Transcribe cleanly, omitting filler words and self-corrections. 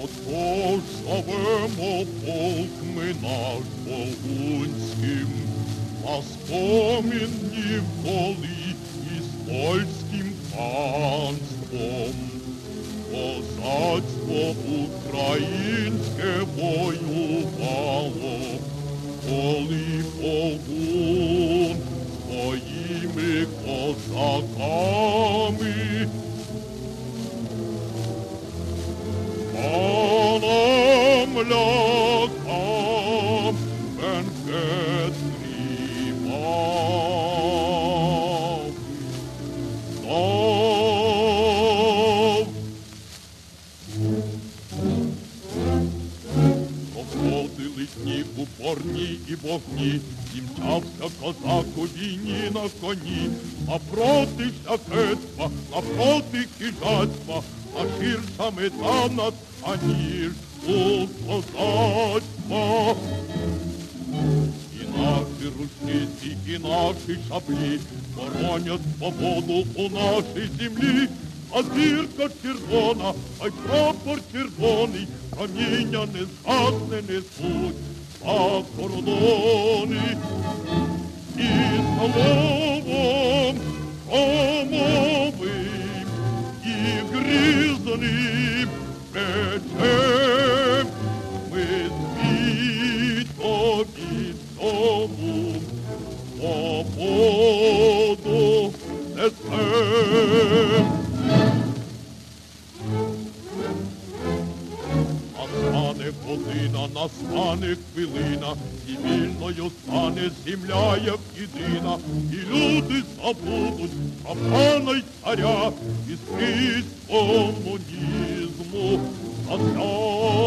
Отож зовемо полк ми наш Богунським, на спомін днів, коли із польським панством козацтво українське воювало, коли Богун своїми козаками панам лякам бенкет тримав. Проходили дні упорні і вогні, і мчався козак у війні на коні, а проти шляхетства, а проти хижацтва, а ширша мета над, аніж у козацтва. І наші рушниці, і наші шаблі боронять свободу у нашій землі, а зірка червона, а й прапор червоний, проміння не згасне несуть за кордони. І словом промовим, і грізним мечем ми світові тому свободу несем. Настане година, настане хвилина, і вільною стане земля, як єдина, і люди забудуть про пана й царя, і скрізь комунізму засяде.